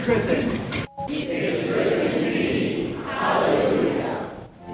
risen. He is risen indeed. Hallelujah.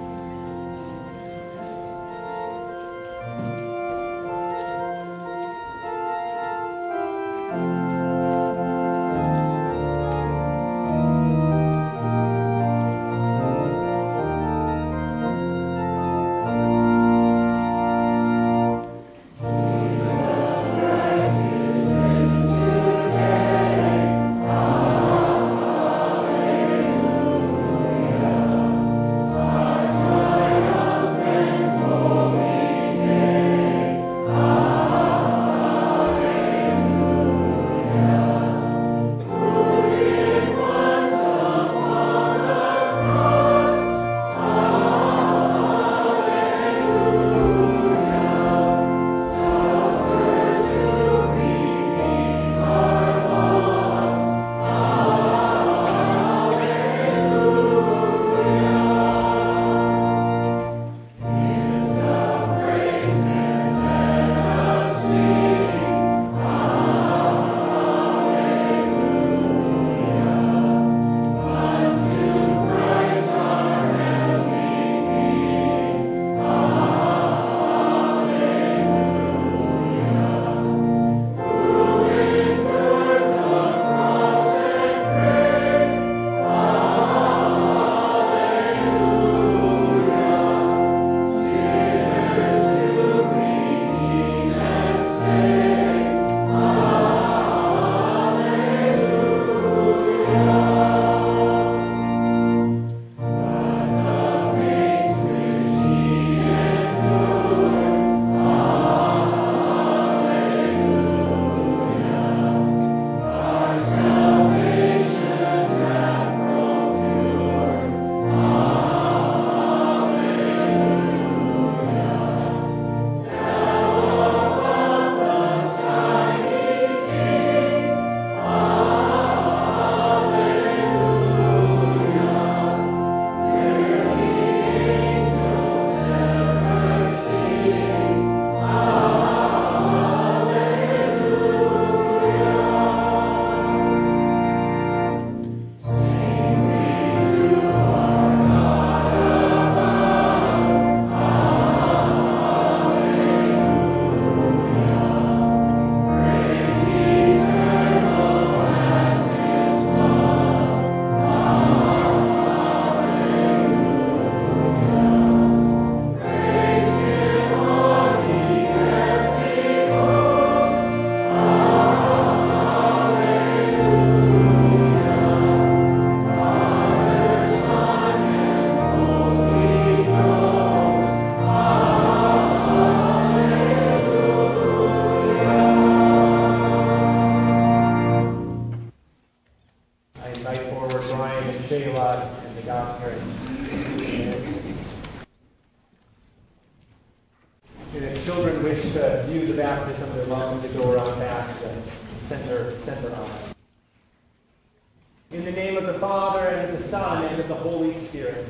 If children wish to view the baptism, they're welcome to go around back to the center aisle. In the name of the Father, and of the Son, and of the Holy Spirit.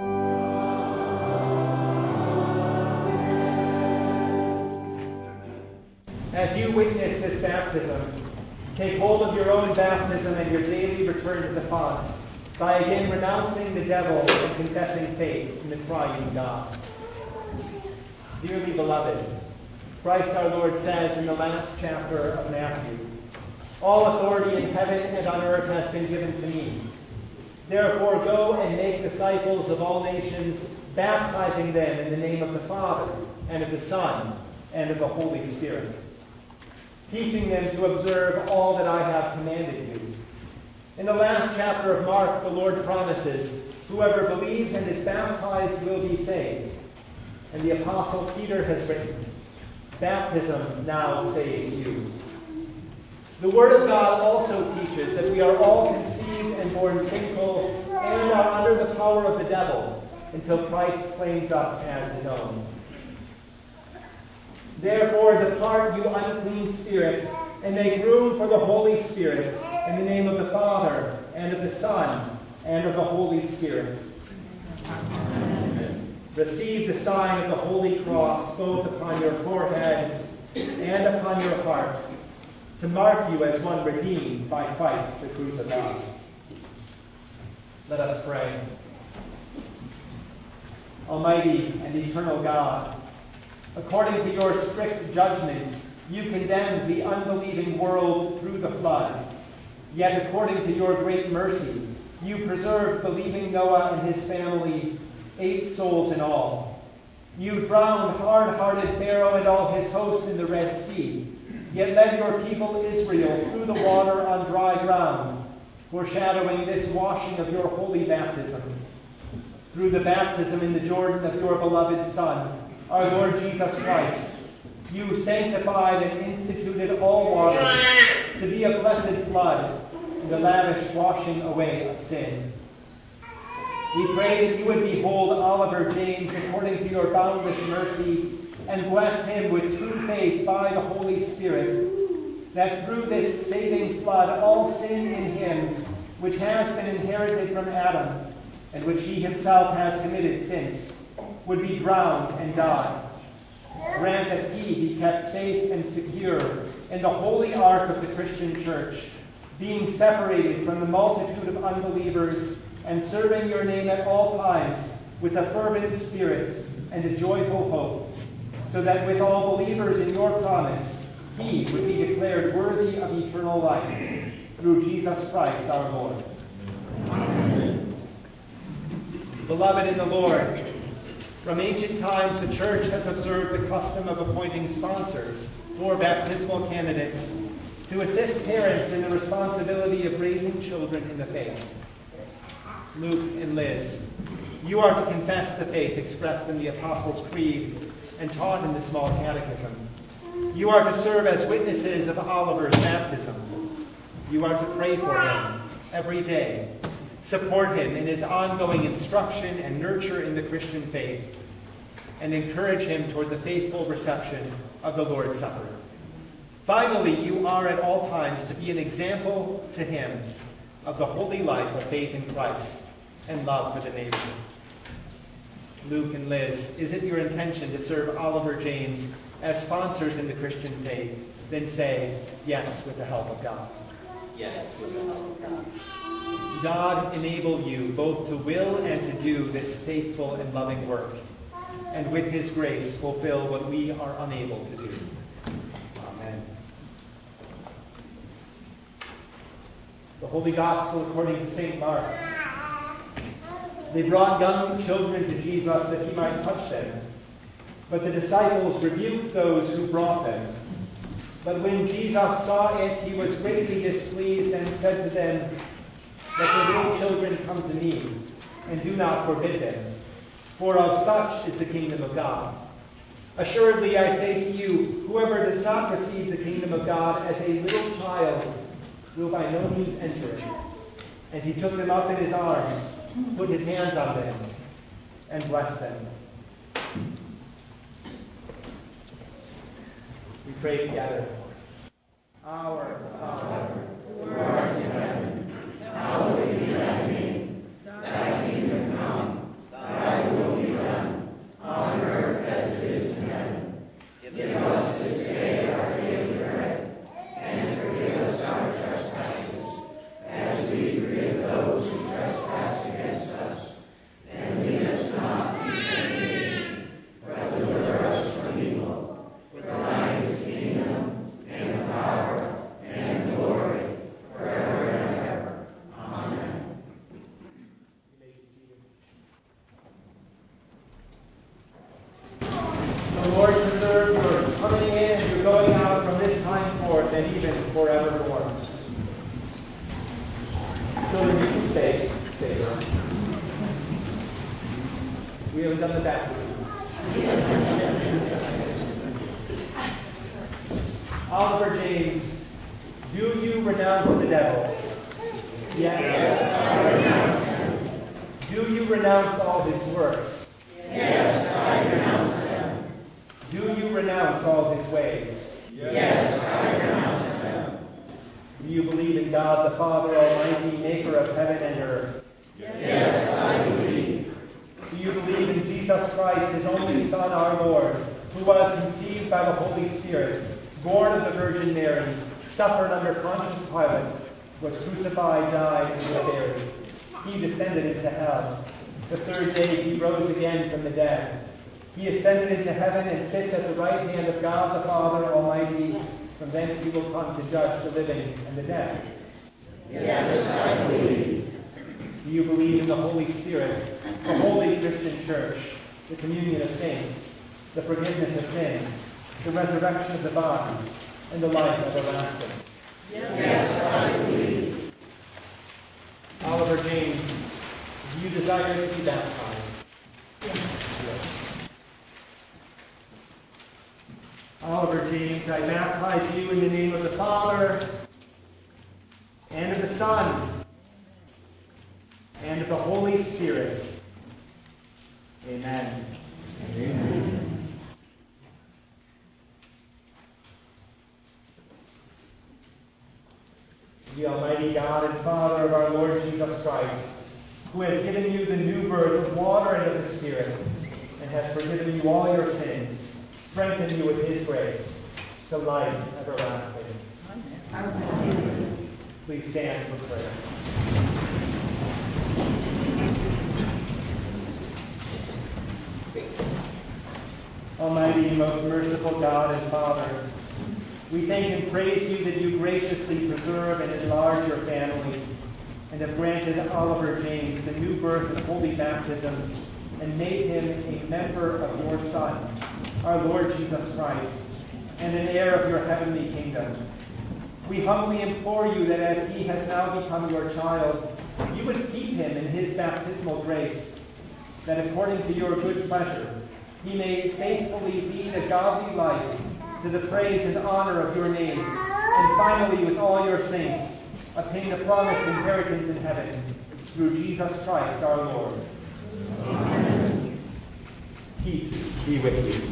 As you witness this baptism, take hold of your own baptism and your daily return to the font by again renouncing the devil and confessing faith in the triune God. Dearly beloved, Christ our Lord says in the last chapter of Matthew, "All authority in heaven and on earth has been given to me. Therefore go and make disciples of all nations, baptizing them in the name of the Father, and of the Son, and of the Holy Spirit, teaching them to observe all that I have commanded you." In the last chapter of Mark, the Lord promises, "Whoever believes and is baptized will be saved." And the Apostle Peter has written, "Baptism now saves you." The Word of God also teaches that we are all conceived and born sinful and are under the power of the devil until Christ claims us as his own. Therefore, depart, you unclean spirits, and make room for the Holy Spirit, in the name of the Father, and of the Son, and of the Holy Spirit. Amen. Receive the sign of the Holy Cross, both upon your forehead and upon your heart, to mark you as one redeemed by Christ, the crucified. Let us pray. Almighty and eternal God, according to your strict judgment, you condemned the unbelieving world through the flood. Yet according to your great mercy, you preserved believing Noah and his family, 8 souls in all. You drowned hard-hearted Pharaoh and all his host in the Red Sea, yet led your people Israel through the water on dry ground, foreshadowing this washing of your holy baptism. Through the baptism in the Jordan of your beloved Son, our Lord Jesus Christ, you sanctified and instituted all water to be a blessed flood, the lavish washing away of sin. We pray that you would behold Oliver James according to your boundless mercy and bless him with true faith by the Holy Spirit, that through this saving flood all sin in him, which has been inherited from Adam, and which he himself has committed since, would be drowned and die. Grant that he be kept safe and secure in the holy ark of the Christian Church, being separated from the multitude of unbelievers and serving your name at all times with a fervent spirit and a joyful hope, so that with all believers in your promise, he would be declared worthy of eternal life, through Jesus Christ our Lord. Amen. Beloved in the Lord, from ancient times the Church has observed the custom of appointing sponsors for baptismal candidates to assist parents in the responsibility of raising children in the faith. Luke and Liz, you are to confess the faith expressed in the Apostles' Creed and taught in the Small Catechism. You are to serve as witnesses of Oliver's baptism. You are to pray for him every day, support him in his ongoing instruction and nurture in the Christian faith, and encourage him toward the faithful reception of the Lord's Supper. Finally, you are at all times to be an example to him of the holy life of faith in Christ and love for the neighbor. Luke and Liz, is it your intention to serve Oliver James as sponsors in the Christian faith? Then say, yes, with the help of God. Yes, with the help of God. God enable you both to will and to do this faithful and loving work, and with his grace fulfill what we are unable to do. Amen. The Holy Gospel according to St. Mark. They brought young children to Jesus that he might touch them, but the disciples rebuked those who brought them. But when Jesus saw it, he was greatly displeased and said to them, let the little children come to me, and do not forbid them, for of such is the kingdom of God. Assuredly, I say to you, whoever does not receive the kingdom of God as a little child will by no means enter it. And he took them up in his arms, put his hands on them, and blessed them. We pray together. Our Father, who art in heaven, hallowed be thy name. Thy kingdom come, thy will be done, on earth as it is in heaven. Give us this day our daily bread, and forgive us our trespasses, as we forgive those who trespass against us. And lead us not into temptation, but deliver us from evil. For thine is the kingdom, and the power, and the glory, forever and ever. Amen. The Lord preserve your coming in and your going out from this time forth and even forevermore. Children, you can stay. We haven't done the baptism. Oliver James, do you renounce the devil? Yes, I renounce him. Do you renounce all his works? Yes, I renounce them. Do you renounce all his ways? Yes, I renounce them. Do you believe in God the Father Almighty, maker of heaven and earth? Yes, I believe. Do you believe in Jesus Christ, his only Son, our Lord, who was conceived by the Holy Spirit, born of the Virgin Mary, suffered under Pontius Pilate, was crucified, died, and was buried. he descended into hell. The third day he rose again from the dead. He ascended into heaven and sits at the right hand of God the Father Almighty. From thence he will come to judge the living and the dead. Yes, I believe. Do you believe in the Holy Spirit, the holy Christian church, the communion of saints, the forgiveness of sins, the resurrection of the body, and the life everlasting? Yes, I believe. Oliver James, do you desire to be baptized? Yes. Oliver James, I baptize you in the name of the Father, and of the Son, and of the Holy Spirit. Amen. Amen. The Almighty God and Father of our Lord Jesus Christ, who has given you the new birth of water and of the Spirit, and has forgiven you all your sins, strengthen you with his grace to life everlasting. Amen. Please stand for prayer. Almighty and most merciful God and Father, we thank and praise you that you graciously preserve and enlarge your family and have granted Oliver James the new birth of holy baptism and made him a member of your Son, our Lord Jesus Christ, and an heir of your heavenly kingdom. We humbly implore you that as he has now become your child, you would keep him in his baptismal grace, that according to your good pleasure, he may faithfully lead a godly life to the praise and honor of your name, and finally, with all your saints, obtain the promised inheritance in heaven, through Jesus Christ our Lord. Amen. Peace be with you.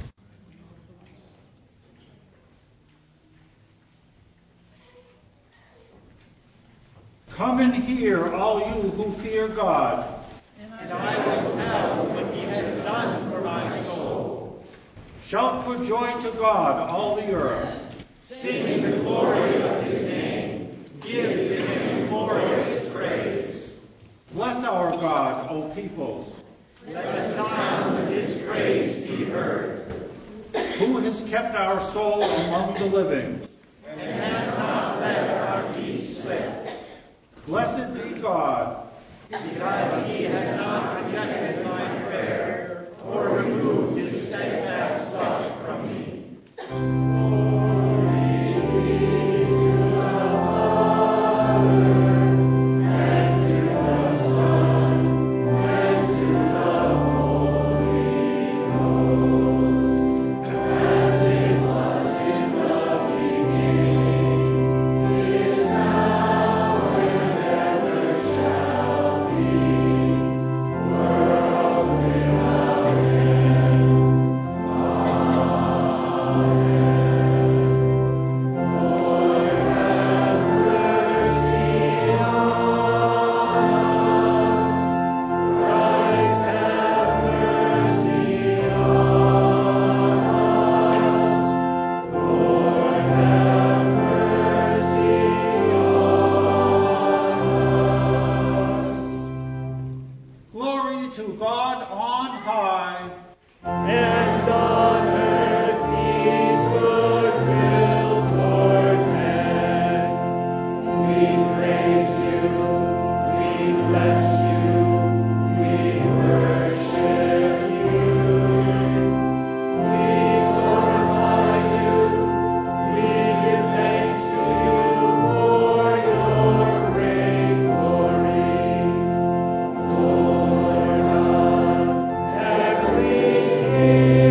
Come and hear, all you who fear God. And I will tell what he has done for my soul. Shout for joy to God, all the earth. Sing the glory of his name. Give to him glorious praise. Bless our God, O peoples. Let the sound of his praise be heard. Who has kept our soul among the living, And has not let our feet slip. blessed be God, Because he has not rejected my prayer, or removed his steadfast love from me. glory to God on high, And on earth peace, goodwill toward men. We praise you, we bless you, we worship you. We glorify you, we give thanks to you for your great glory. Lord God, heavenly King.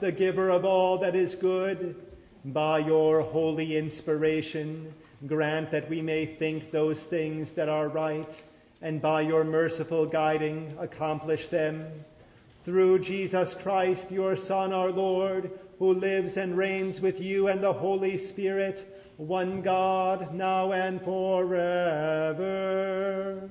the giver of all that is good, by your holy inspiration, grant that we may think those things that are right, and by your merciful guiding accomplish them. Through Jesus Christ, your Son, our Lord, who lives and reigns with you and the Holy Spirit, one God, now and forever.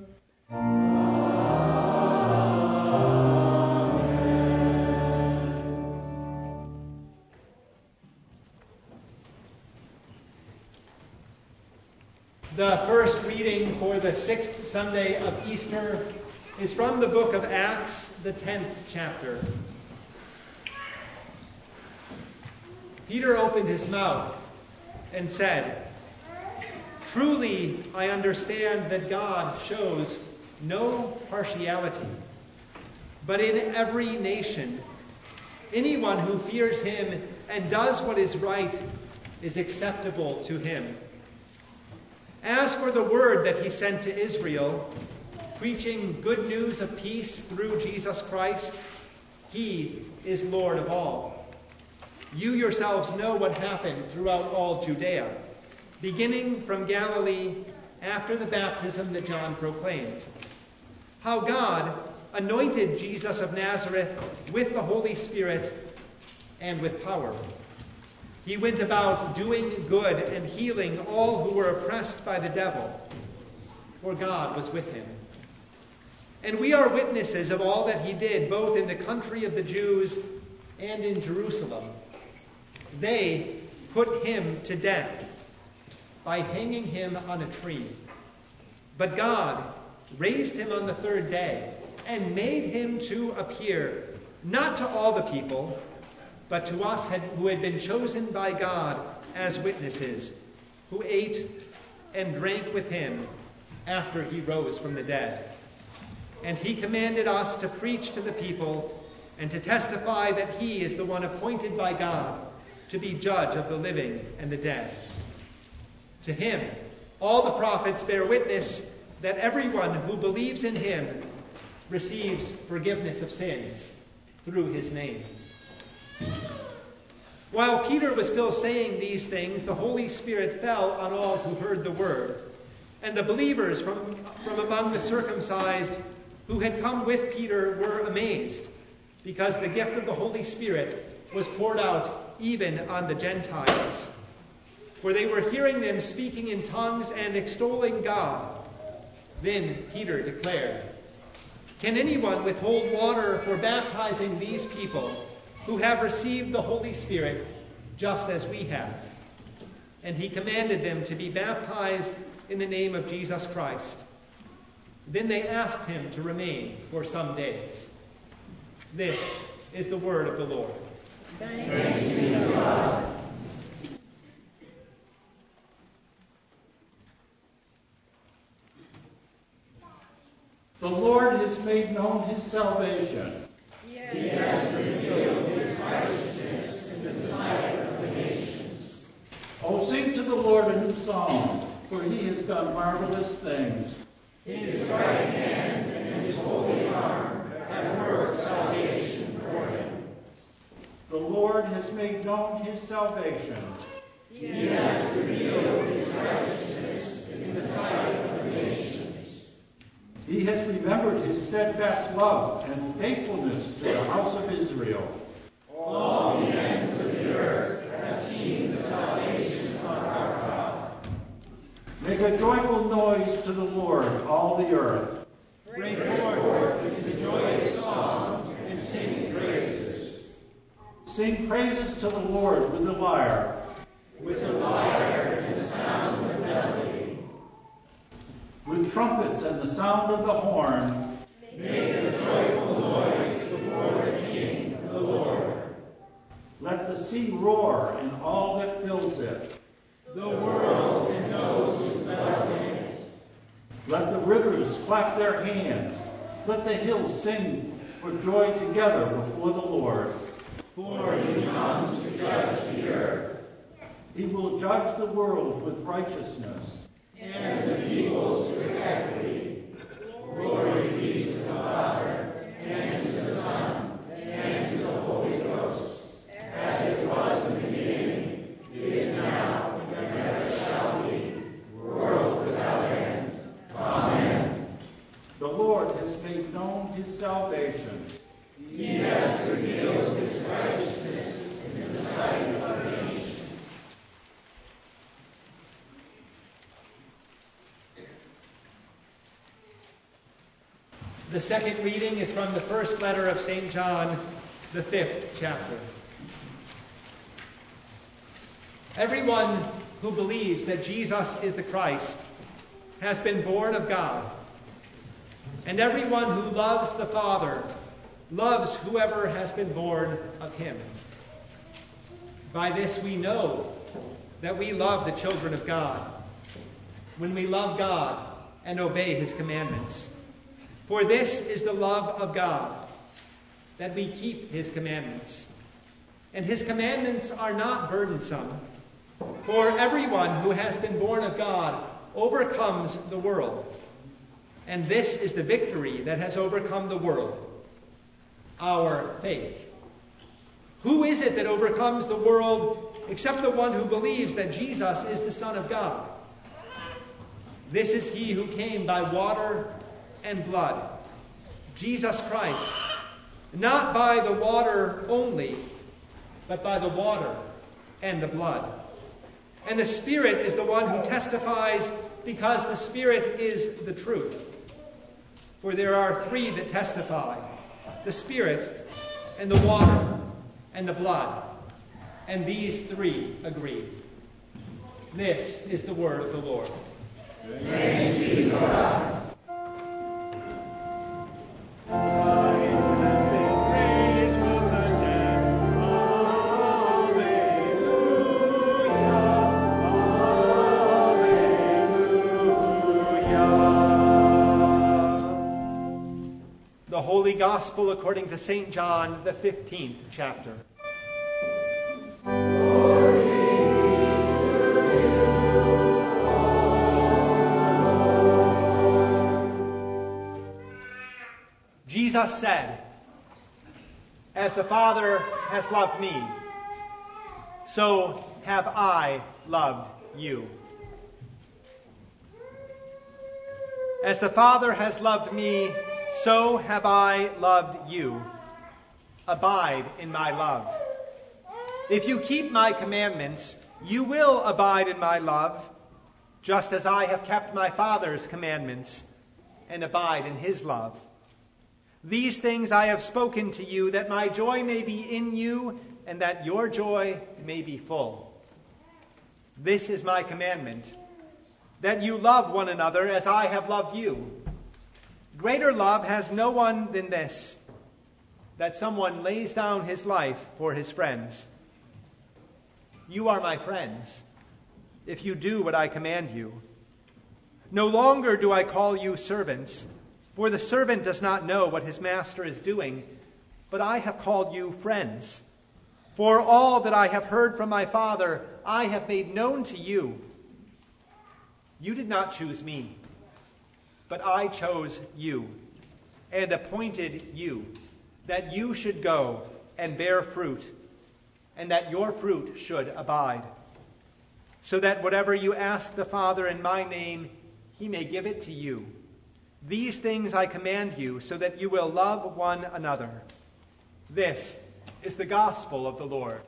The first reading for the 6th Sunday of Easter is from the book of Acts, the 10th chapter. Peter opened his mouth and said, "Truly I understand that God shows no partiality, but in every nation, anyone who fears him and does what is right is acceptable to him. As for the word that he sent to Israel, preaching good news of peace through Jesus Christ, he is Lord of all. You yourselves know what happened throughout all Judea, beginning from Galilee after the baptism that John proclaimed, how God anointed Jesus of Nazareth with the Holy Spirit and with power. He went about doing good and healing all who were oppressed by the devil, for God was with him. And we are witnesses of all that he did, both in the country of the Jews and in Jerusalem. They put him to death by hanging him on a tree. But God raised him on the third day and made him to appear, not to all the people, but to us who had been chosen by God as witnesses, who ate and drank with him after he rose from the dead. And he commanded us to preach to the people and to testify that he is the one appointed by God to be judge of the living and the dead. To him, all the prophets bear witness that everyone who believes in him receives forgiveness of sins through his name." While Peter was still saying these things, the Holy Spirit fell on all who heard the word. And the believers from among the circumcised who had come with Peter were amazed, because the gift of the Holy Spirit was poured out even on the Gentiles. For they were hearing them speaking in tongues and extolling God. Then Peter declared, "Can anyone withhold water for baptizing these people who have received the Holy Spirit just as we have?" And he commanded them to be baptized in the name of Jesus Christ. Then they asked him to remain for some days. This is the word of the Lord. Thanks be to God. The Lord has made known his salvation. He has revealed his righteousness in the sight of the nations. Oh, sing to the Lord a new song, for he has done marvelous things. His right hand and his holy arm have worked salvation for him. The Lord has made known his salvation. He has revealed his righteousness in the sight of the nations. He has remembered his steadfast love and faithfulness to the house of Israel. All the ends of the earth have seen the salvation of our God. Make a joyful noise to the Lord, all the earth. Bring forth the joyous song and sing praises. Sing praises to the Lord with the lyre. With the lyre and the sound of melody. With trumpets and the sound of the horn. Make a joyful noise before the King, the Lord. Let the sea roar and all that fills it. The world and those who dwell in it. Let the rivers clap their hands. Let the hills sing for joy together before the Lord. For he comes to judge the earth. He will judge the world with righteousness. And the peoples with equity. Glory be to the Father, and to the Son, and to the Holy Ghost, The second reading is from the first letter of St. John, the 5th chapter. Everyone who believes that Jesus is the Christ has been born of God. And everyone who loves the Father loves whoever has been born of him. By this we know that we love the children of God, when we love God and obey his commandments. For this is the love of God, that we keep his commandments. And his commandments are not burdensome, for everyone who has been born of God overcomes the world. And this is the victory that has overcome the world, our faith. Who is it that overcomes the world except the one who believes that Jesus is the Son of God? This is he who came by water and blood, Jesus Christ, not by the water only, but by the water and the blood. And the Spirit is the one who testifies, because the Spirit is the truth. For there are three that testify, the Spirit and the water and the blood, and these three agree. This is the word of the Lord. Thanks be to God. The Holy Gospel according to St. John, the 15th chapter. Jesus said, "As the Father has loved me, so have I loved you. As the Father has loved me, so have I loved you. Abide in my love. If you keep my commandments, you will abide in my love, just as I have kept my Father's commandments and abide in his love. These things I have spoken to you, that my joy may be in you, and that your joy may be full. This is my commandment, that you love one another as I have loved you. Greater love has no one than this, that someone lays down his life for his friends. You are my friends, if you do what I command you. No longer do I call you servants, for the servant does not know what his master is doing, but I have called you friends. For all that I have heard from my Father, I have made known to you. You did not choose me, but I chose you and appointed you, that you should go and bear fruit, and that your fruit should abide, so that whatever you ask the Father in my name, he may give it to you. These things I command you, so that you will love one another. This is the gospel of the Lord."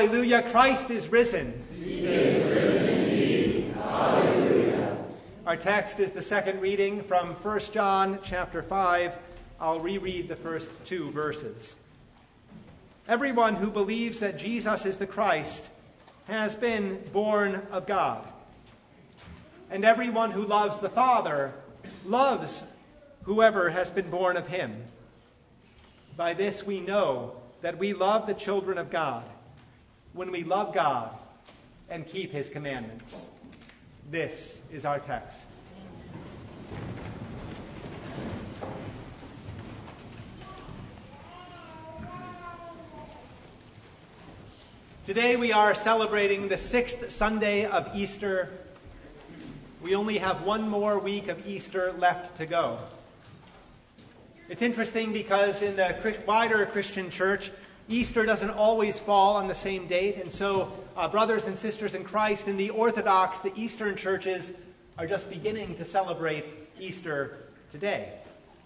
Hallelujah, Christ is risen. He is risen indeed. Hallelujah. Our text is the second reading from 1 John chapter 5. I'll reread the first 2 verses. Everyone who believes that Jesus is the Christ has been born of God. And everyone who loves the Father loves whoever has been born of him. By this we know that we love the children of God, when we love God and keep his commandments. This is our text. Today we are celebrating the 6th Sunday of Easter. We only have one more week of Easter left to go. It's interesting because in the wider Christian church, Easter doesn't always fall on the same date. And so, brothers and sisters in Christ, in the Orthodox, the Eastern churches are just beginning to celebrate Easter today.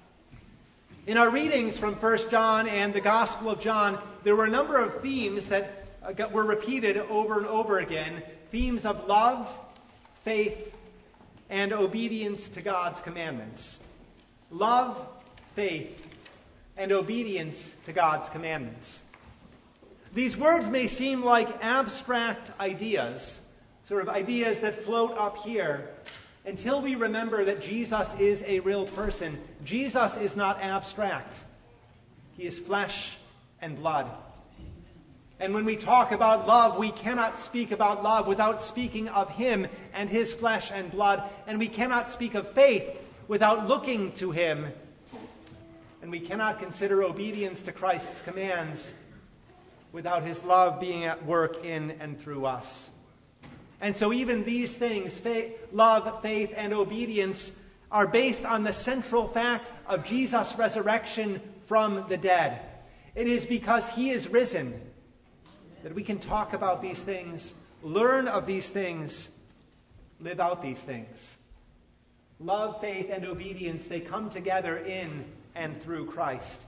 In our readings from 1 John and the Gospel of John, there were a number of themes that were repeated over and over again. Themes of love, faith, and obedience to God's commandments. Love, faith, and obedience to God's commandments. These words may seem like abstract ideas, sort of ideas that float up here, until we remember that Jesus is a real person. Jesus is not abstract. He is flesh and blood. And when we talk about love, we cannot speak about love without speaking of him and his flesh and blood. And we cannot speak of faith without looking to him. And we cannot consider obedience to Christ's commands without his love being at work in and through us. And so even these things, love, faith, and obedience, are based on the central fact of Jesus' resurrection from the dead. It is because he is risen that we can talk about these things, learn of these things, live out these things. Love, faith, and obedience, they come together in and through Christ.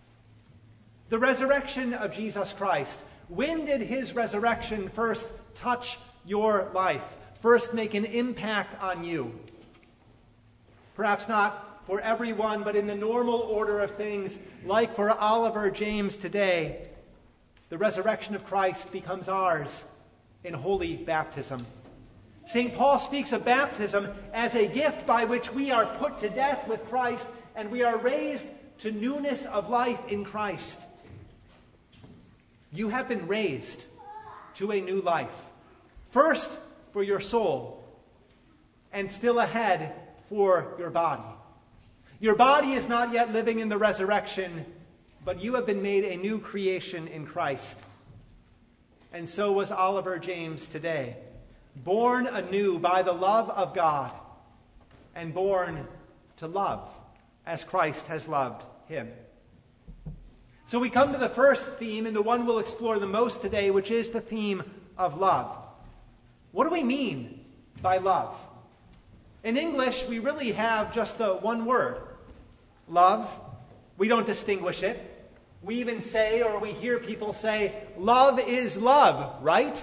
The resurrection of Jesus Christ. When did his resurrection first touch your life? First make an impact on you? Perhaps not for everyone, but in the normal order of things, like for Oliver James today, the resurrection of Christ becomes ours in holy baptism. St. Paul speaks of baptism as a gift by which we are put to death with Christ and we are raised to newness of life in Christ. You have been raised to a new life. First for your soul, and still ahead for your body. Your body is not yet living in the resurrection, but you have been made a new creation in Christ. And so was Oliver James today, born anew by the love of God, and born to love as Christ has loved him. So we come to the first theme, and the one we'll explore the most today, which is the theme of love. What do we mean by love? In English, we really have just the one word, love. We don't distinguish it. We even say, or we hear people say, love is love, right?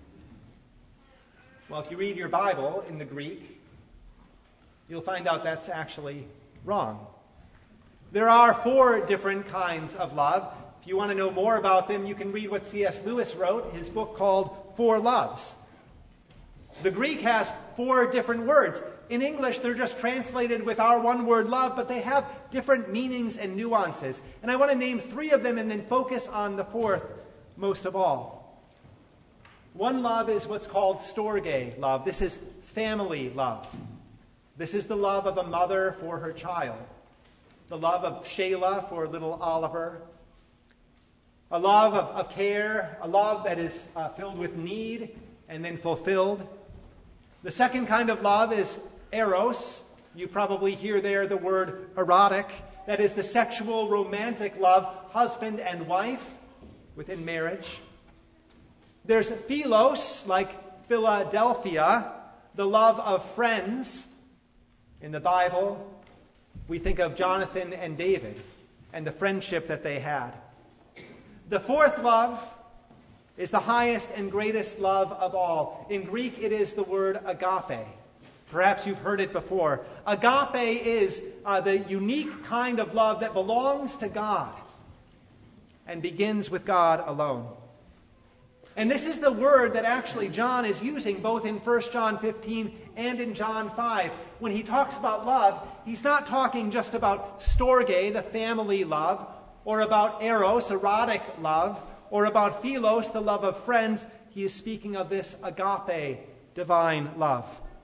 Well, if you read your Bible in the Greek, you'll find out that's actually wrong. There are 4 different kinds of love. If you want to know more about them, you can read what C.S. Lewis wrote, his book called 4 Loves. The Greek has 4 different words. In English, they're just translated with our one word love, but they have different meanings and nuances. And I want to name 3 of them and then focus on the 4th most of all. One love is what's called storge love. This is family love. This is the love of a mother for her child. The love of Shayla for little Oliver. A love of care, a love that is filled with need and then fulfilled. The second kind of love is eros. You probably hear there the word erotic. That is the sexual, romantic love, husband and wife within marriage. There's philos, like Philadelphia, the love of friends. In the Bible, we think of Jonathan and David and the friendship that they had. The 4th love is the highest and greatest love of all. In Greek, it is the word agape. Perhaps you've heard it before. Agape is the unique kind of love that belongs to God and begins with God alone. And this is the word that actually John is using both in 1 John 15 and in John 5. When he talks about love, he's not talking just about storge, the family love, or about eros, erotic love, or about philos, the love of friends. He is speaking of this agape, divine love.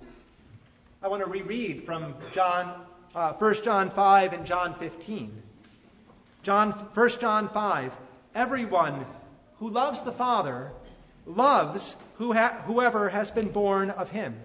I want to reread from 1 John 5 and John 15. 1 John 5, everyone who loves the Father loves whoever has been born of him.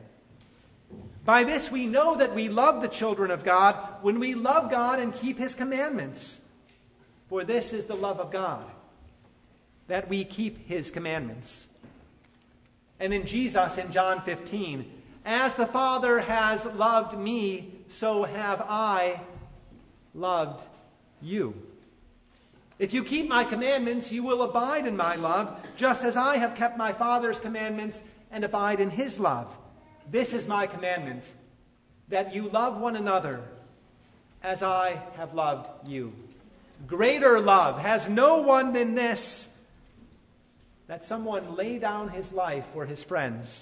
By this we know that we love the children of God, when we love God and keep his commandments. For this is the love of God, that we keep his commandments. And then Jesus in John 15, as the Father has loved me, so have I loved you. If you keep my commandments, you will abide in my love, just as I have kept my Father's commandments and abide in his love. This is my commandment, that you love one another as I have loved you. Greater love has no one than this, that someone lay down his life for his friends.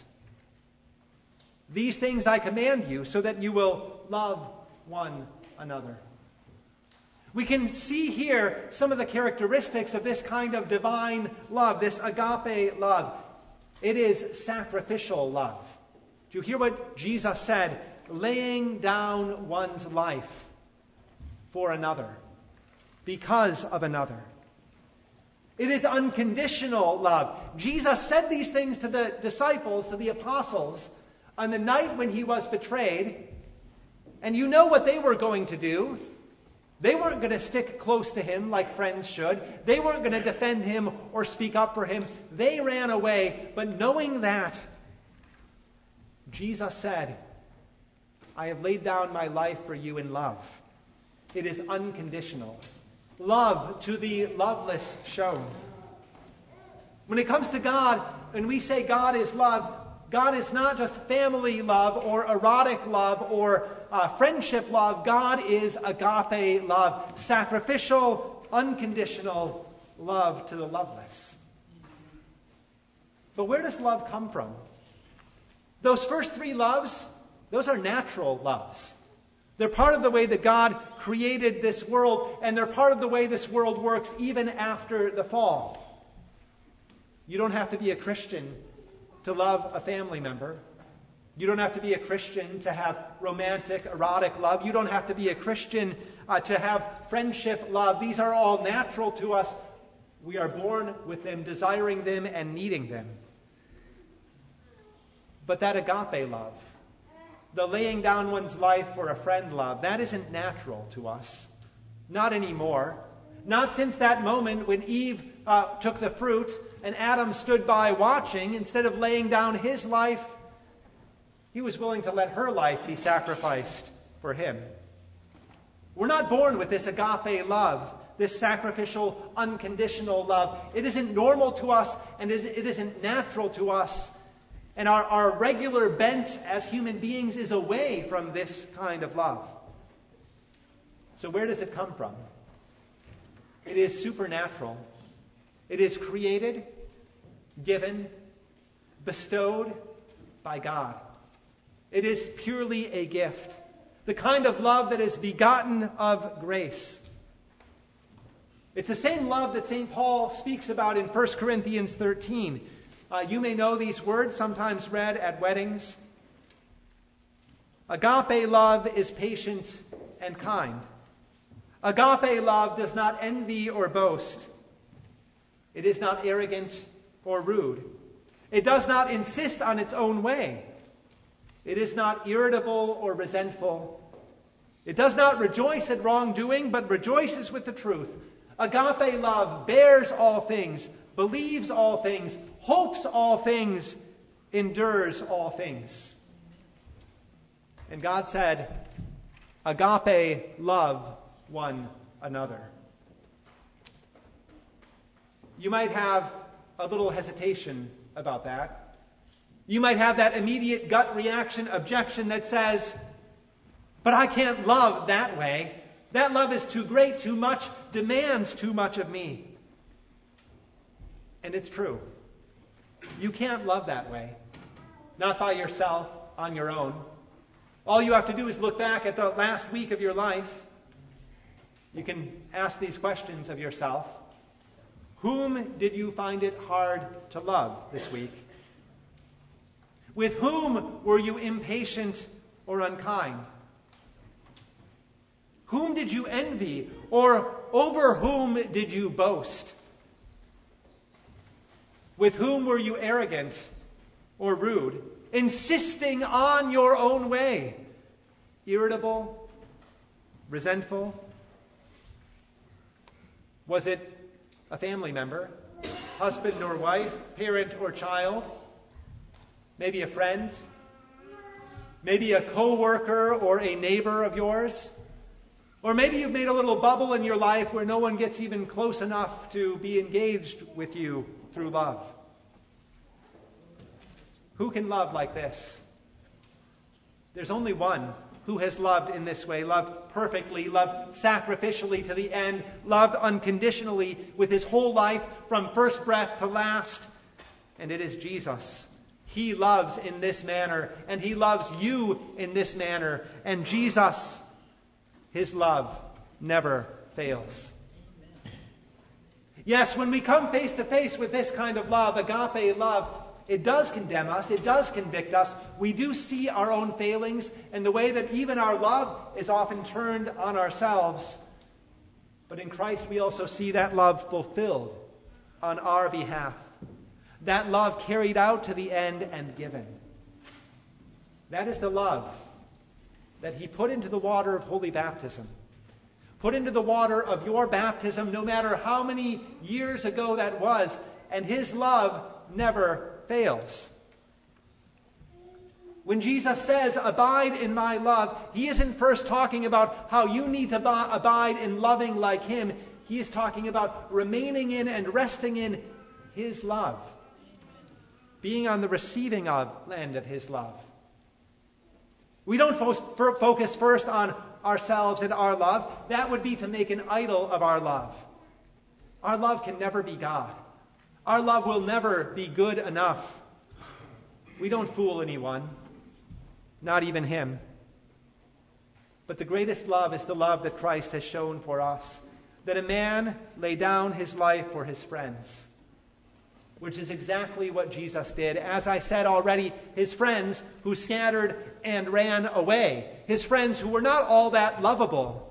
These things I command you, so that you will love one another. We can see here some of the characteristics of this kind of divine love, this agape love. It is sacrificial love. Do you hear what Jesus said? Laying down one's life for another, because of another. It is unconditional love. Jesus said these things to the disciples, to the apostles, on the night when he was betrayed. And you know what they were going to do. They weren't going to stick close to him like friends should. They weren't going to defend him or speak up for him. They ran away. But knowing that, Jesus said, I have laid down my life for you in love. It is unconditional. Love to the loveless shown. When it comes to God, when we say God is love, God is not just family love or erotic love or friendship love. God is agape love, sacrificial, unconditional love to the loveless. But where does love come from? Those first three loves, those are natural loves. They're part of the way that God created this world, and they're part of the way this world works even after the fall. You don't have to be a Christian to love a family member. You don't have to be a Christian to have romantic, erotic love. You don't have to be a Christian to have friendship love. These are all natural to us. We are born with them, desiring them and needing them. But that agape love, the laying down one's life for a friend love, that isn't natural to us. Not anymore. Not since that moment when Eve took the fruit and Adam stood by watching. Instead of laying down his life, he was willing to let her life be sacrificed for him. We're not born with this agape love, this sacrificial, unconditional love. It isn't normal to us, and it isn't natural to us. And our regular bent as human beings is away from this kind of love. So where does it come from? It is supernatural. It is created, given, bestowed by God. It is purely a gift. The kind of love that is begotten of grace. It's the same love that St. Paul speaks about in 1 Corinthians 13. You may know these words, sometimes read at weddings. Agape love is patient and kind. Agape love does not envy or boast. It is not arrogant or rude. It does not insist on its own way. It is not irritable or resentful. It does not rejoice at wrongdoing, but rejoices with the truth. Agape love bears all things, believes all things, hopes all things, endures all things. And God said, agape love one another. You might have a little hesitation about that. You might have that immediate gut reaction objection that says, but I can't love that way. That love is too great, too much, demands too much of me. And it's true. You can't love that way. Not by yourself, on your own. All you have to do is look back at the last week of your life. You can ask these questions of yourself. Whom did you find it hard to love this week? With whom were you impatient or unkind? Whom did you envy, or over whom did you boast? With whom were you arrogant or rude, insisting on your own way, irritable, resentful? Was it a family member, husband or wife, parent or child? Maybe a friend? Maybe a co-worker or a neighbor of yours? Or maybe you've made a little bubble in your life where no one gets even close enough to be engaged with you through love. Who can love like this? There's only one who has loved in this way, loved perfectly, loved sacrificially to the end, loved unconditionally with his whole life from first breath to last, and it is Jesus. He loves in this manner, and he loves you in this manner, and Jesus, his love never fails. Yes, when we come face to face with this kind of love, agape love, it does condemn us, it does convict us. We do see our own failings and the way that even our love is often turned on ourselves. But in Christ we also see that love fulfilled on our behalf. That love carried out to the end and given. That is the love that he put into the water of holy baptism. Put into the water of your baptism, no matter how many years ago that was. And his love never fails. When Jesus says, abide in my love, he isn't first talking about how you need to abide in loving like him. He is talking about remaining in and resting in his love. Being on the receiving end of his love. We don't focus first on ourselves and our love. That would be to make an idol of our love. Our love can never be God. Our love will never be good enough. We don't fool anyone, not even him. But the greatest love is the love that Christ has shown for us, that a man lay down his life for his friends, which is exactly what Jesus did. As I said already, his friends who scattered and ran away, his friends who were not all that lovable.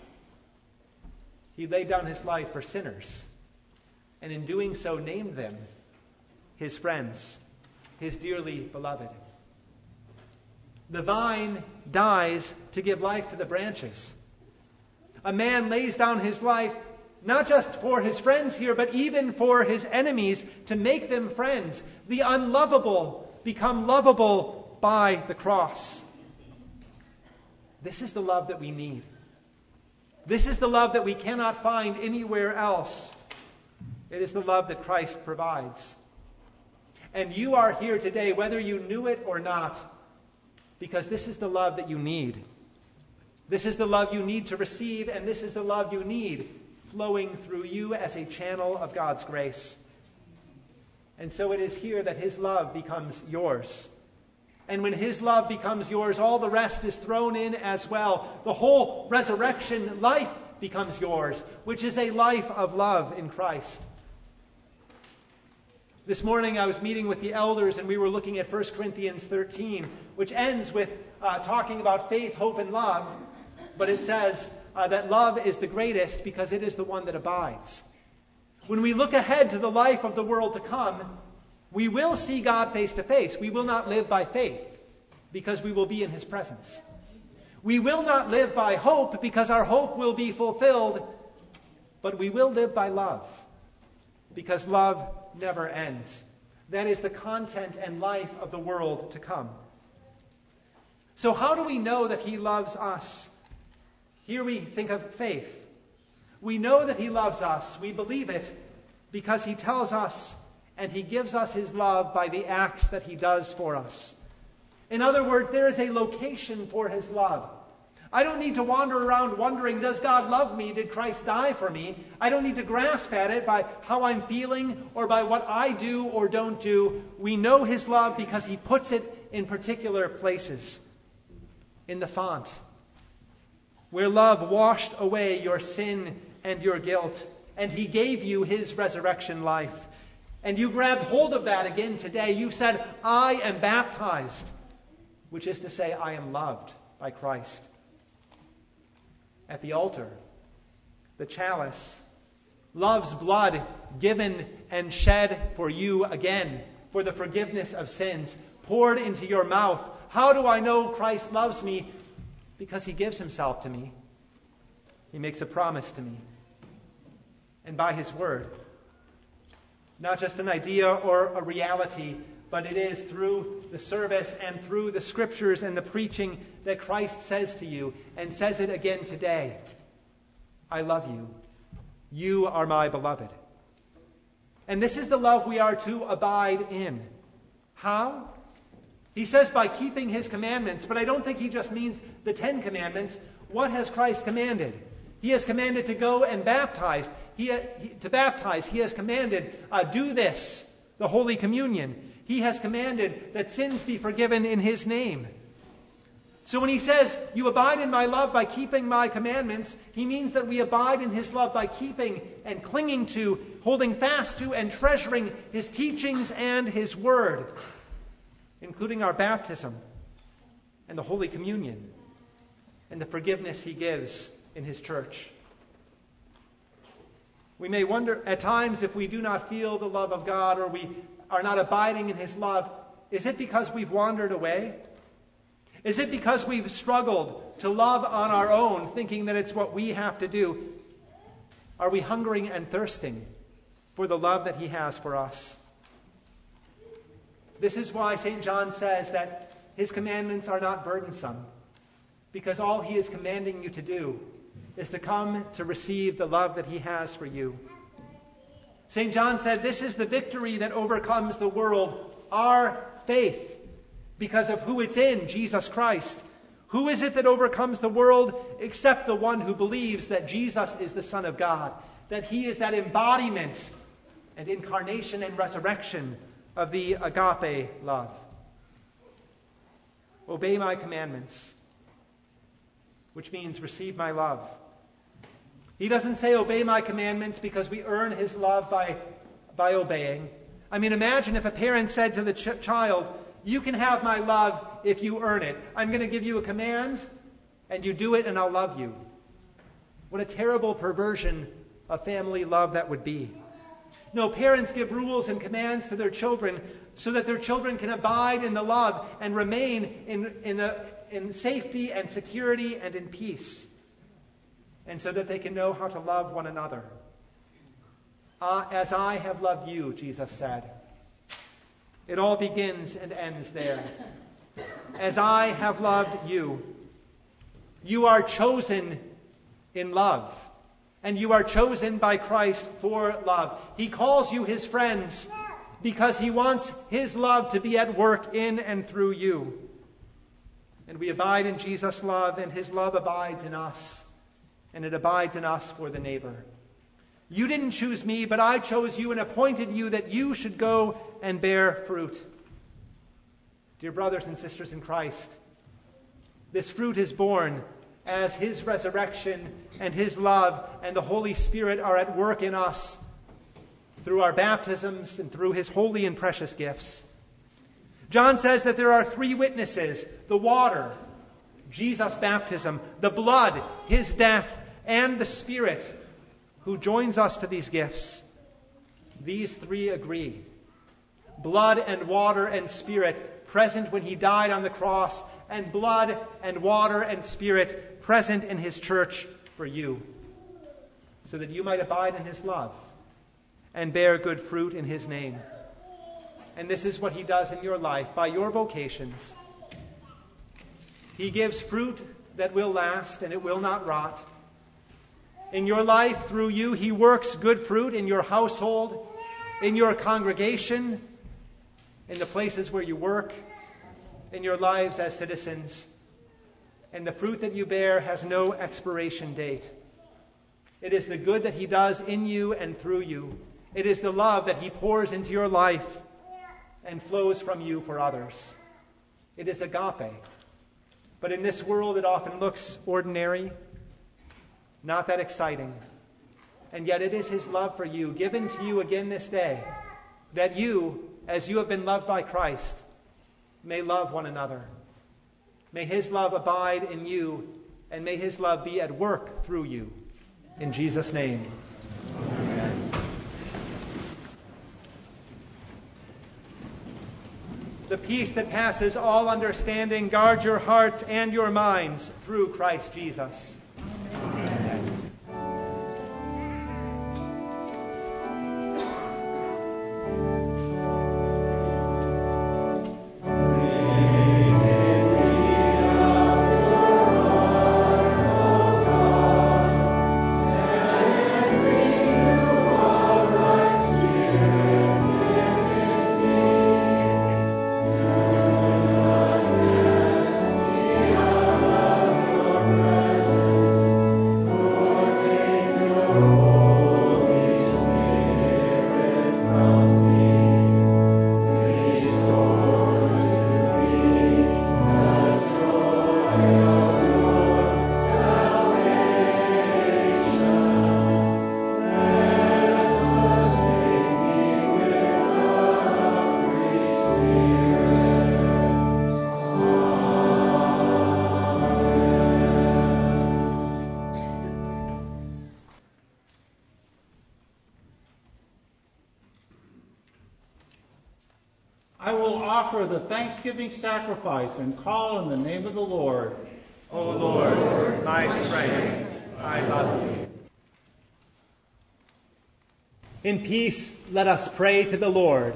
He laid down his life for sinners, and in doing so named them his friends, his dearly beloved. The vine dies to give life to the branches. A man lays down his life not just for his friends here, but even for his enemies, to make them friends. The unlovable become lovable by the cross. This is the love that we need. This is the love that we cannot find anywhere else. It is the love that Christ provides. And you are here today, whether you knew it or not, because this is the love that you need. This is the love you need to receive, and this is the love you need flowing through you as a channel of God's grace. And so it is here that his love becomes yours. And when his love becomes yours, all the rest is thrown in as well. The whole resurrection life becomes yours, which is a life of love in Christ. This morning I was meeting with the elders, and we were looking at 1 Corinthians 13, which ends with talking about faith, hope, and love. But it says that love is the greatest because it is the one that abides. When we look ahead to the life of the world to come, we will see God face to face. We will not live by faith because we will be in his presence. We will not live by hope because our hope will be fulfilled, but we will live by love because love never ends. That is the content and life of the world to come. So how do we know that he loves us? Here we think of faith. We know that he loves us. We believe it because he tells us and he gives us his love by the acts that he does for us. In other words, there is a location for his love. I don't need to wander around wondering, does God love me? Did Christ die for me? I don't need to grasp at it by how I'm feeling or by what I do or don't do. We know his love because he puts it in particular places. In the font, where love washed away your sin and your guilt, and he gave you his resurrection life. And you grabbed hold of that again today. You said, I am baptized, which is to say, I am loved by Christ. At the altar, the chalice, love's blood given and shed for you again, for the forgiveness of sins, poured into your mouth. How do I know Christ loves me? Because he gives himself to me. He makes a promise to me. And by his word. Not just an idea or a reality, but it is through the service and through the scriptures and the preaching that Christ says to you, and says it again today. I love you. You are my beloved. And this is the love we are to abide in. How? He says by keeping his commandments, but I don't think he just means the 10 commandments. What has Christ commanded? He has commanded to go and baptize. To baptize, he has commanded, do this, the Holy Communion. He has commanded that sins be forgiven in his name. So when he says, you abide in my love by keeping my commandments, he means that we abide in his love by keeping and clinging to, holding fast to, and treasuring his teachings and his word, including our baptism and the Holy Communion and the forgiveness he gives in his church. We may wonder at times if we do not feel the love of God or we are not abiding in his love, is it because we've wandered away? Is it because we've struggled to love on our own, thinking that it's what we have to do? Are we hungering and thirsting for the love that he has for us? This is why St. John says that his commandments are not burdensome, because all he is commanding you to do is to come to receive the love that he has for you. St. John said, this is the victory that overcomes the world, our faith, because of who it's in, Jesus Christ. Who is it that overcomes the world except the one who believes that Jesus is the Son of God, that he is that embodiment and incarnation and resurrection of the agape love. Obey my commandments, which means receive my love. He doesn't say obey my commandments because we earn his love by obeying. I mean, imagine if a parent said to the child, you can have my love if you earn it. I'm going to give you a command, and you do it, and I'll love you. What a terrible perversion of family love that would be. No, parents give rules and commands to their children so that their children can abide in the love and remain in safety and security and in peace, and so that they can know how to love one another. As I have loved you, Jesus said. It all begins and ends there. As I have loved you. You are chosen in love, and you are chosen by Christ for love. He calls you his friends because he wants his love to be at work in and through you. And we abide in Jesus' love, and his love abides in us, and it abides in us for the neighbor. You didn't choose me, but I chose you and appointed you that you should go and bear fruit. Dear brothers and sisters in Christ, this fruit is born as his resurrection and his love and the Holy Spirit are at work in us through our baptisms and through his holy and precious gifts. John says that there are 3 witnesses: the water, Jesus' baptism, the blood, his death, and the Spirit, who joins us to these gifts. These 3 agree. Blood and water and Spirit present when he died on the cross, and blood and water and Spirit present in his church for you, so that you might abide in his love and bear good fruit in his name. And this is what he does in your life by your vocations. He gives fruit that will last and it will not rot. In your life, through you, he works good fruit in your household, in your congregation, in the places where you work, in your lives as citizens. And the fruit that you bear has no expiration date. It is the good that he does in you and through you. It is the love that he pours into your life and flows from you for others. It is agape. But in this world it often looks ordinary, not that exciting. And yet it is his love for you, given to you again this day, that you, as you have been loved by Christ, may love one another. May his love abide in you, and may his love be at work through you. In Jesus' name. Amen. The peace that passes all understanding, guard your hearts and your minds through Christ Jesus. I will offer the thanksgiving sacrifice and call on the name of the Lord. O Lord, my strength, I love you. In peace, let us pray to the Lord.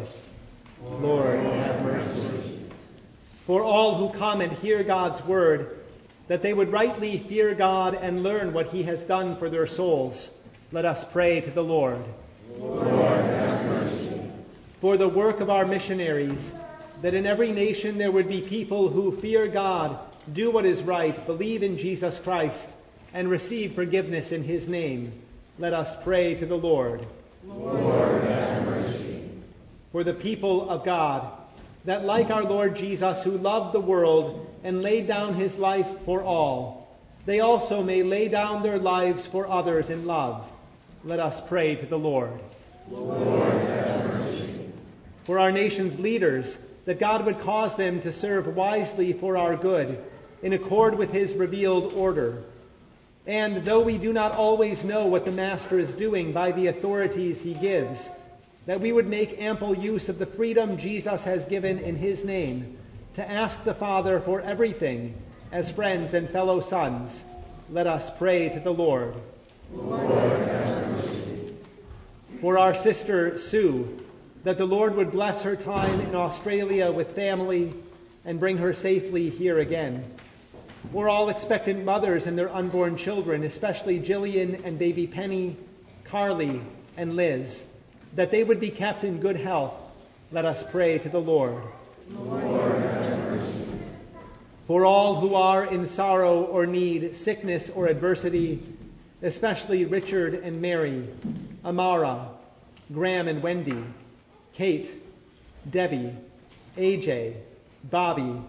Lord, have mercy. For all who come and hear God's word, that they would rightly fear God and learn what he has done for their souls, let us pray to the Lord. Lord, have mercy. For the work of our missionaries, that in every nation there would be people who fear God, do what is right, believe in Jesus Christ, and receive forgiveness in his name, let us pray to the Lord. Lord, have mercy. For the people of God, that like our Lord Jesus, who loved the world and laid down his life for all, they also may lay down their lives for others in love. Let us pray to the Lord. Lord, have mercy. For our nation's leaders, that God would cause them to serve wisely for our good, in accord with his revealed order. And though we do not always know what the Master is doing by the authorities he gives, that we would make ample use of the freedom Jesus has given in his name to ask the Father for everything as friends and fellow sons. Let us pray to the Lord. Lord, have mercy. For our sister Sue, that the Lord would bless her time in Australia with family and bring her safely here again. For all expectant mothers and their unborn children, especially Jillian and baby Penny, Carly and Liz, that they would be kept in good health, let us pray to the Lord. Lord, have mercy. For all who are in sorrow or need, sickness or adversity, especially Richard and Mary, Amara, Graham and Wendy, Kate, Debbie, AJ, Bobby,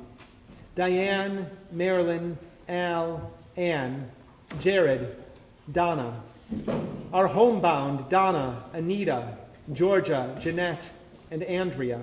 Diane, Marilyn, Al, Ann, Jared, Donna, our homebound Donna, Anita, Georgia, Jeanette, and Andrea,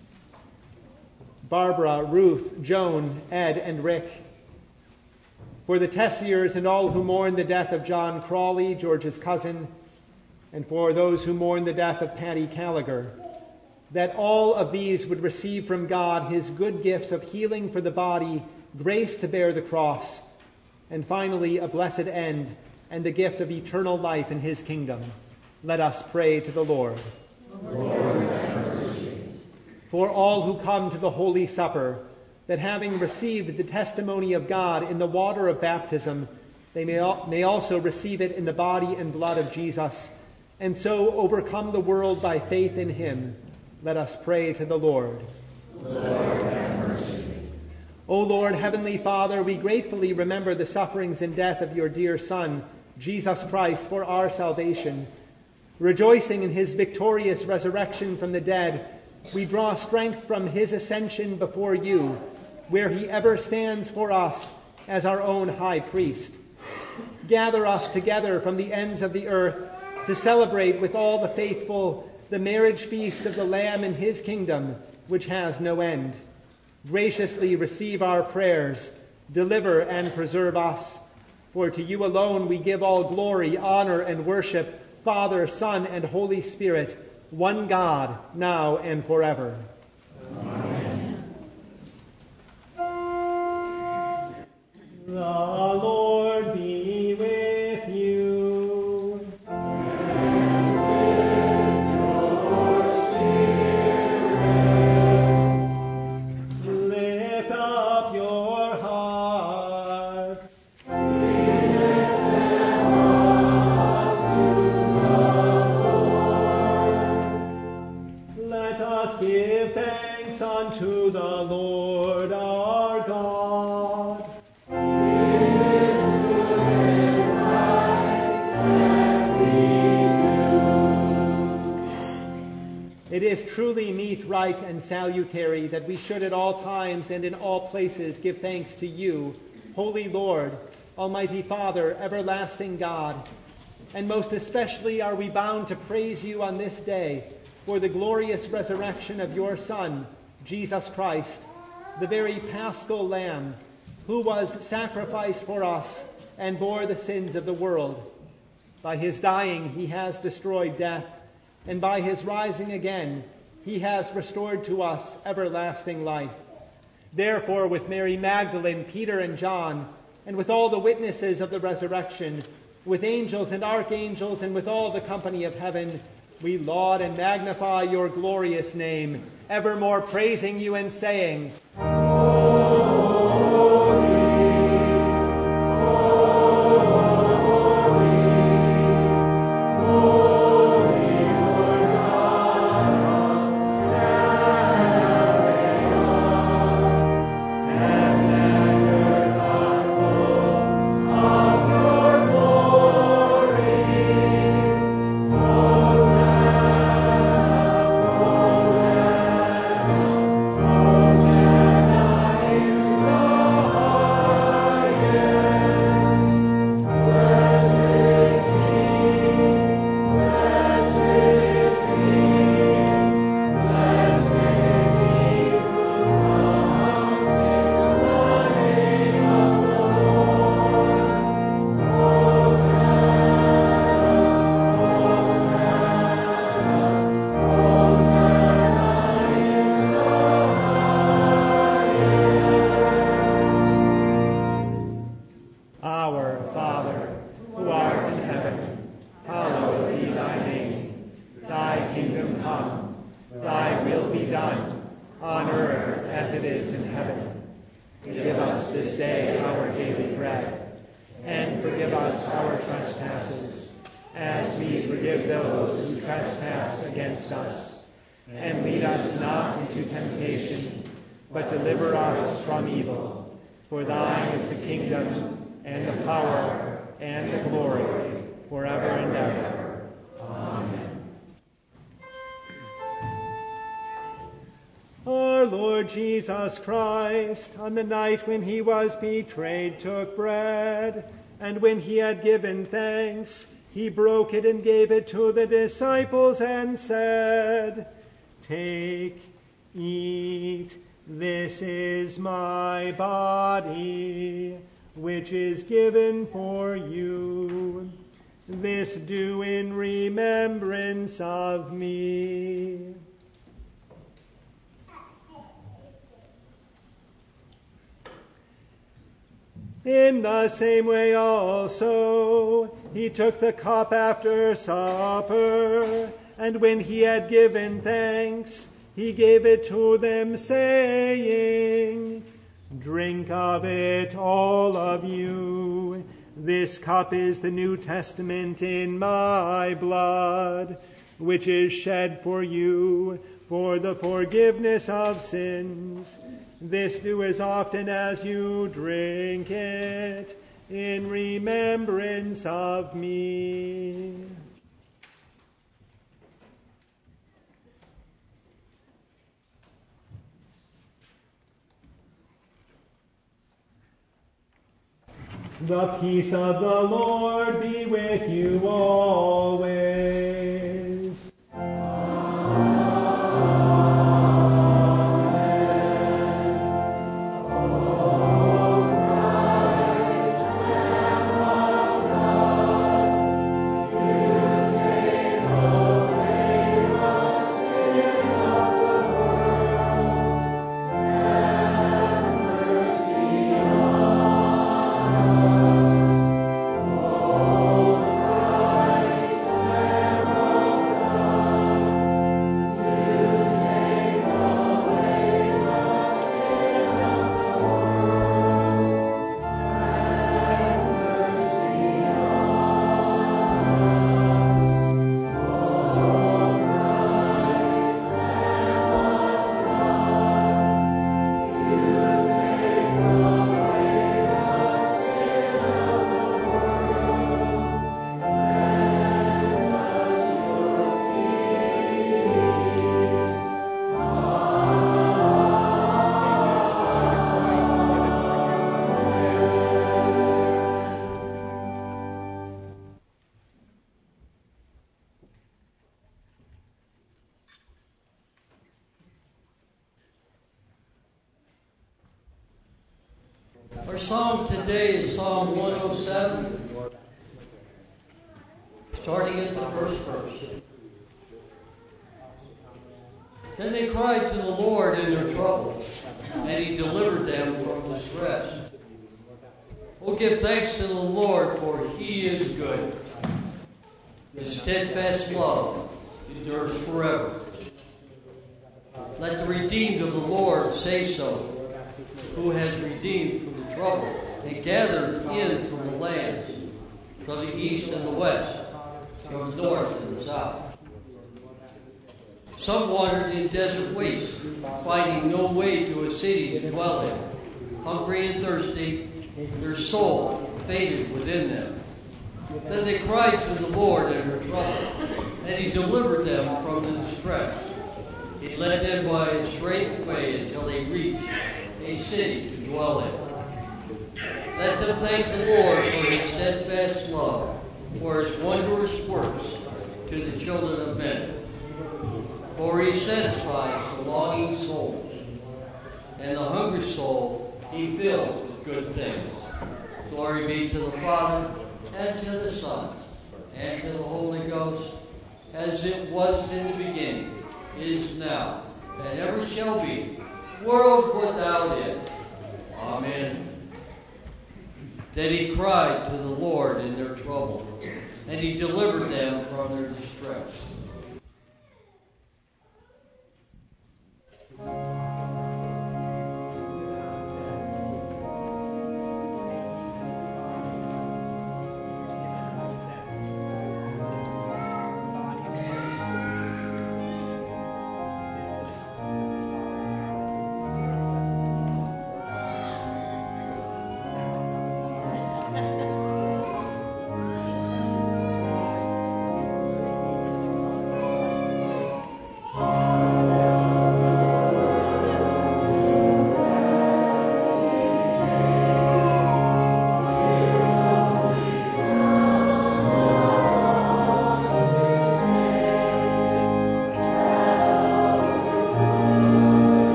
Barbara, Ruth, Joan, Ed, and Rick. For the Tessiers and all who mourn the death of John Crawley, George's cousin, and for those who mourn the death of Patty Gallagher, that all of these would receive from God his good gifts of healing for the body, grace to bear the cross, and finally a blessed end and the gift of eternal life in his kingdom. Let us pray to the Lord. Lord, have mercy. For all who come to the Holy Supper, that having received the testimony of God in the water of baptism, they may also receive it in the body and blood of Jesus, and so overcome the world by faith in him. Let us pray to the Lord. Lord, have mercy. O Lord, Heavenly Father, we gratefully remember the sufferings and death of your dear Son, Jesus Christ, for our salvation. Rejoicing in his victorious resurrection from the dead, we draw strength from his ascension before you, where he ever stands for us as our own high priest. Gather us together from the ends of the earth to celebrate with all the faithful the marriage feast of the Lamb in his kingdom, which has no end. Graciously receive our prayers, deliver and preserve us. For to you alone we give all glory, honor, and worship, Father, Son, and Holy Spirit, one God, now and forever. Amen. The Lord be with you. Lift up your hearts. Let us give thanks unto the Lord our God. It is truly meet, right, and salutary that we should at all times and in all places give thanks to you, Holy Lord, Almighty Father, everlasting God. And most especially are we bound to praise you on this day for the glorious resurrection of your Son, Jesus Christ, the very Paschal Lamb, who was sacrificed for us and bore the sins of the world. By his dying he has destroyed death, and by his rising again, he has restored to us everlasting life. Therefore, with Mary Magdalene, Peter and John, and with all the witnesses of the resurrection, with angels and archangels, and with all the company of heaven, we laud and magnify your glorious name, evermore praising you and saying, Our Father, who art in heaven, hallowed be thy name. Thy kingdom come, thy will be done, on earth as it is in heaven. Give us this day our daily bread, and forgive us our trespasses, as we forgive those who trespass against us. And lead us not into temptation, but deliver us from evil. For thine is the kingdom, and the power, and the glory, forever and ever. Amen. Our Lord Jesus Christ, on the night when he was betrayed, took bread, and when he had given thanks, he broke it and gave it to the disciples and said, "Take, eat, this is my body, which is given for you. This do in remembrance of me." In the same way also, he took the cup after supper, and when he had given thanks, he gave it to them, saying, "Drink of it, all of you. This cup is the New Testament in my blood, which is shed for you for the forgiveness of sins. This do as often as you drink it in remembrance of me. The peace of the Lord be with you always. Our psalm today is Psalm 107, starting at the first verse. Then they cried to the Lord in their trouble, and he delivered them from distress. Oh, give thanks to the Lord, for he is good. His steadfast love endures forever. Let the redeemed of the Lord say so, who has redeemed from the trouble and gathered in from the lands, from the east and the west, from the north and the south. Some wandered in desert wastes, finding no way to a city to dwell in. Hungry and thirsty, their soul fainted within them. Then they cried to the Lord in their trouble, and he delivered them from the distress. He led them by a straight way until they reached a city to dwell in. Let them thank the Lord for his steadfast love, for his wondrous works to the children of men. For he satisfies the longing soul, and the hungry soul he fills with good things. Glory be to the Father, and to the Son, and to the Holy Ghost, as it was in the beginning, is now, and ever shall be, world without end. Amen. Then he cried to the Lord in their trouble, and he delivered them from their distress.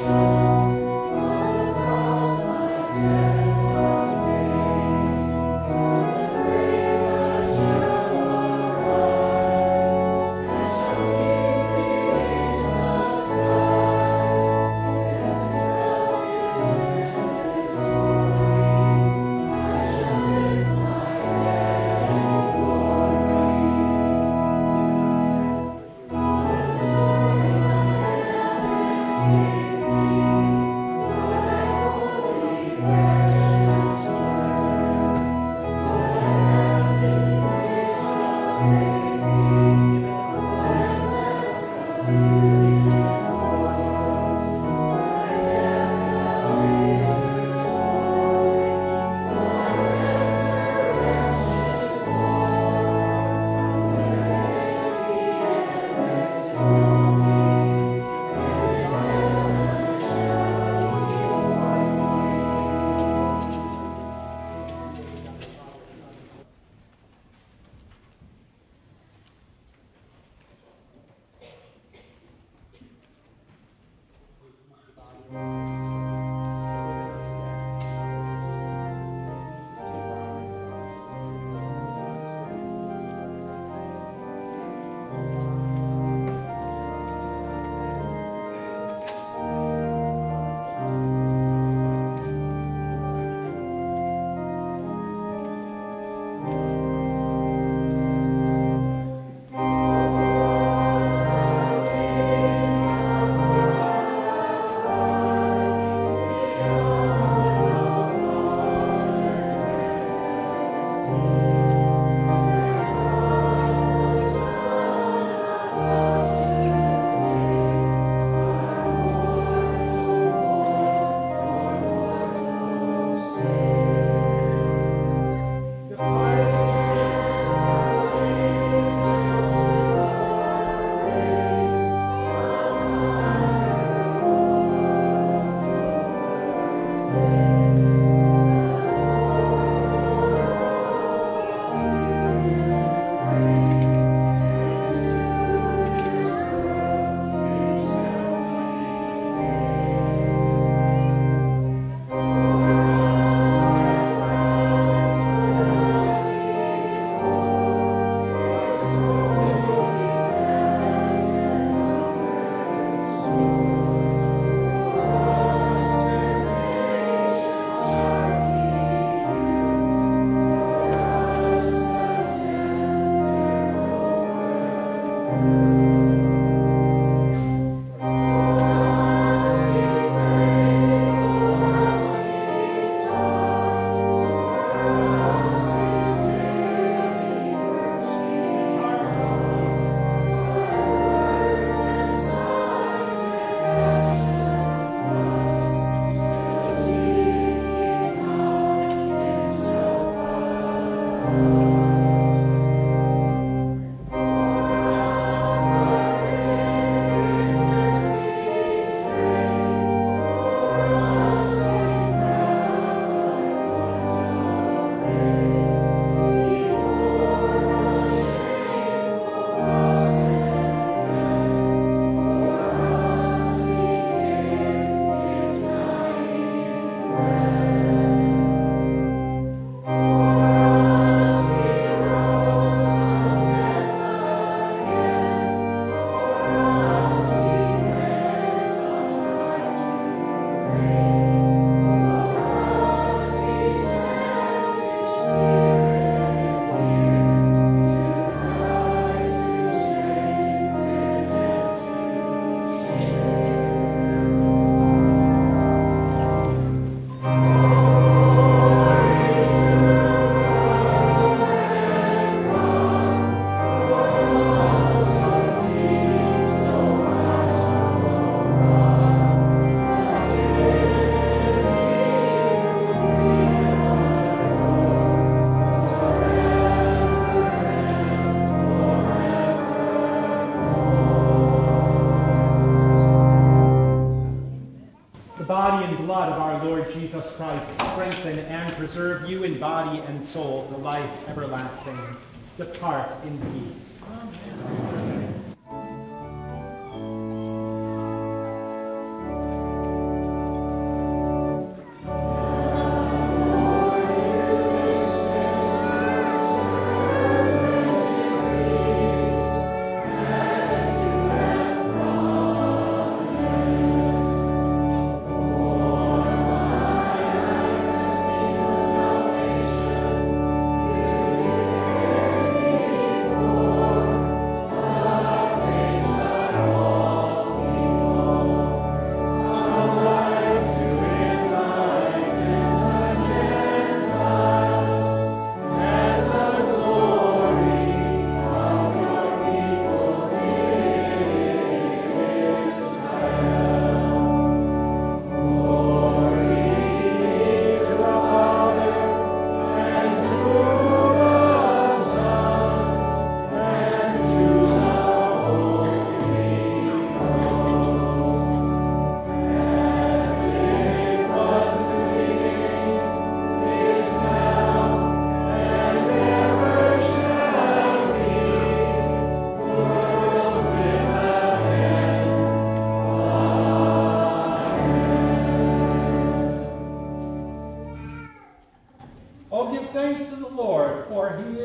body and blood of our Lord Jesus Christ strengthen and preserve you in body and soul to life everlasting. Depart in peace. Amen.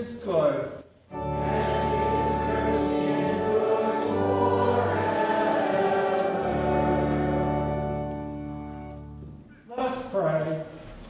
is good. Let us pray.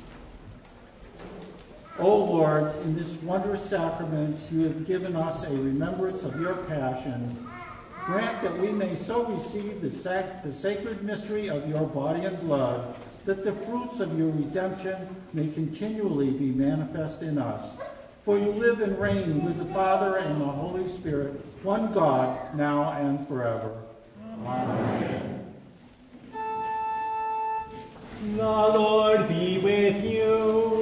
O Lord, in this wondrous sacrament you have given us a remembrance of your passion. Grant that we may so receive the sacred mystery of your body and blood, that the fruits of your redemption may continually be manifest in us. For you live and reign with the Father and the Holy Spirit, one God, now and forever. Amen. The Lord be with you.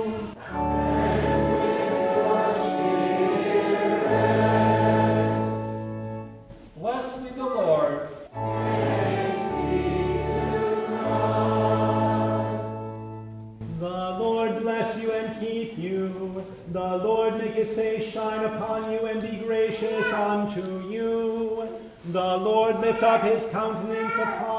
Blessed be the Lord. The Lord bless you and keep you. The Lord make his face shine upon you and be gracious unto you. The Lord lift up his countenance upon